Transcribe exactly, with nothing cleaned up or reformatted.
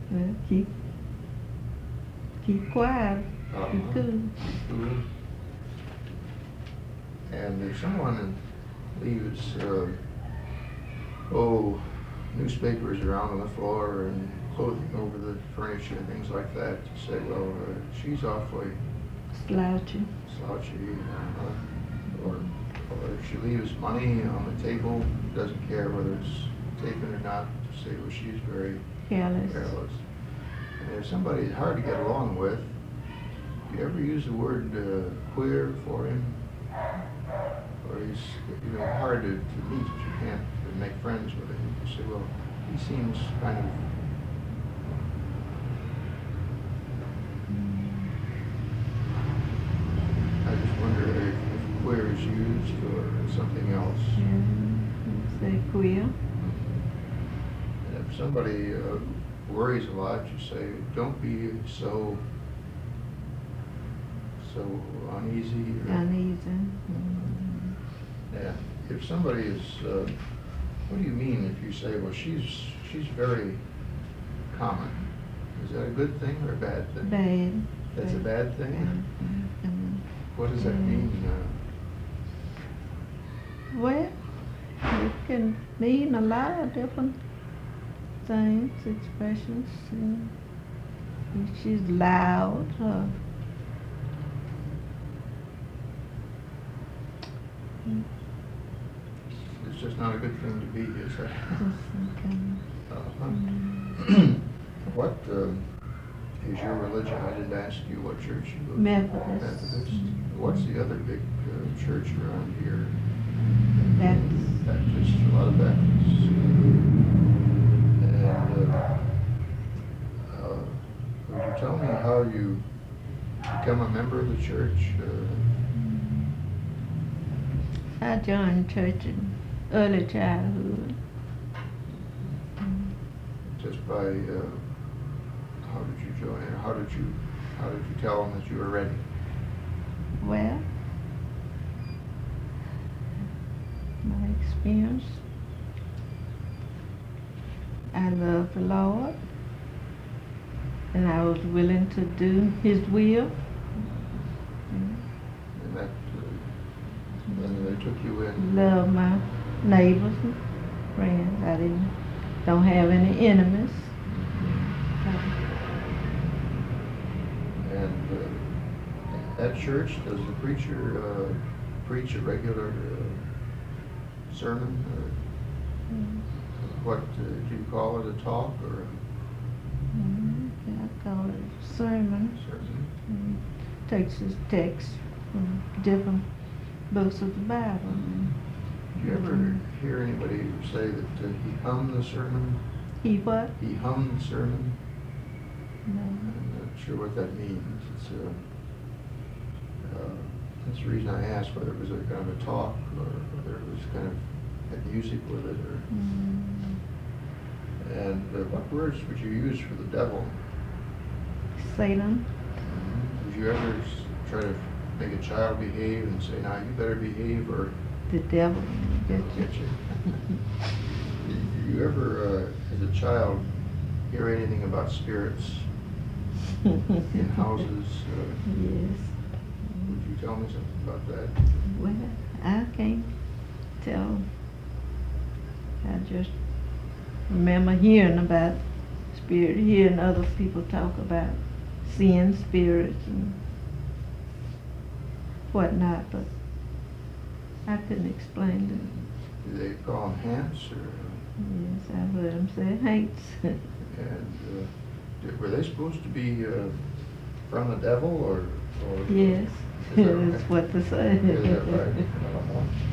Well, keep keep quiet. Uh-huh. Keep cool. Cool. And if someone leaves, uh, oh, newspapers around on the floor and clothing over the furniture and things like that, to say, well, uh, she's awfully Slouchy. slouchy, uh, or, or if she leaves money on the table, doesn't care whether it's taken or not, to say, well, she's very Careless. careless. And if somebody's hard to get along with, do you ever use the word uh, queer for him? Or he's, you know, hard to, to meet, you can't make friends with him. You say, well, he seems kind of I just wonder if, if queer is used or something else. Yeah, say queer. And if somebody uh, worries a lot, you say, don't be so so uneasy. Or, Uneasy. Mm-hmm. yeah. If somebody is, uh, what do you mean if you say, well, she's she's very common? Is that a good thing or a bad thing? Bad. That's bad. a bad thing? Mm-hmm. What does that mean? Uh, Well, it can mean a lot of different things, expressions. Uh, if she's loud, or it's just not a good thing to be, is it? Uh-huh. Mm. What uh, is your religion? I didn't ask you what church you go to. Methodist. Methodist. What's the other big uh, church around here? Baptist. Baptist. A lot of Baptists. And uh, uh, would you tell me how you become a member of the church? Uh, I joined church in early childhood. just by uh, how did you join? Or how did you how did you tell them that you were ready? Well, my experience, I love the Lord, and I was willing to do His will. And that uh, then they took you in. Love my neighbors and friends. I didn't don't have any enemies. And uh, at church, does the preacher uh, preach a regular uh, sermon? Or Mm. what uh, do you call it? A talk or Mm, I call it a sermon. a sermon? Mm. Takes his text from different books of the Bible. Do you ever hear anybody say that uh, he hummed the sermon? He what? He hummed the sermon? No. I'm not sure what that means. It's uh, uh, that's the reason I asked whether it was a kind of a talk or whether it was kind of had music with it. Or, Mm. and uh, what words would you use for the devil? Satan. Would you ever s- try to make a child behave and say, "Now you better behave," or The devil. Get you. get you? Did you ever, uh, as a child, hear anything about spirits in houses? Uh, Yes. would you tell me something about that? Well, I can't tell. I just remember hearing about spirit, hearing other people talk about seeing spirits and whatnot, but I couldn't explain it. Do they call them hants, or Yes, I heard them say hates. and uh, did, were they supposed to be uh, from the devil, or? or Yes, Is that that's right? what they say. Is that right? Uh-huh.